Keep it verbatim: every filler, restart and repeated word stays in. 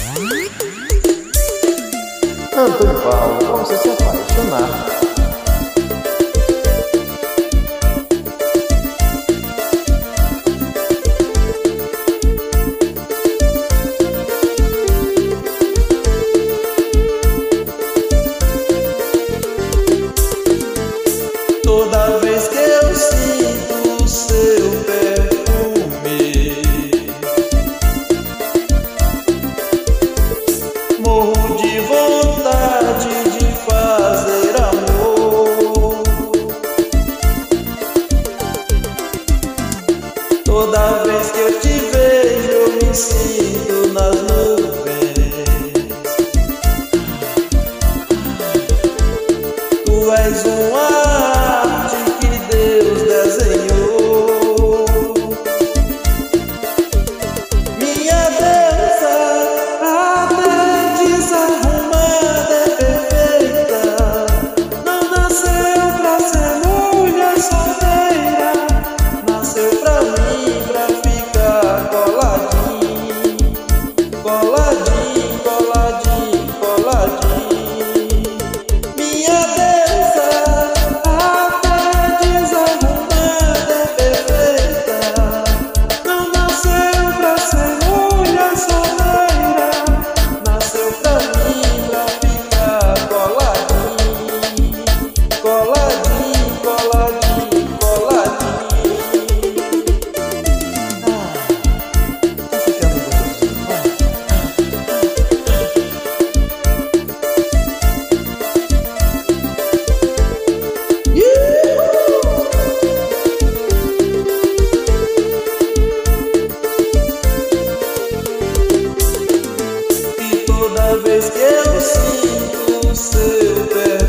Antônio Paulo, como você se apaixonar. Toda vez que eu sinto o seu perfume, morro de vontade de fazer amor. Toda vez que eu te vejo, eu me sinto nas nuvens. Tu és uma toda vez que eu sinto o seu pé.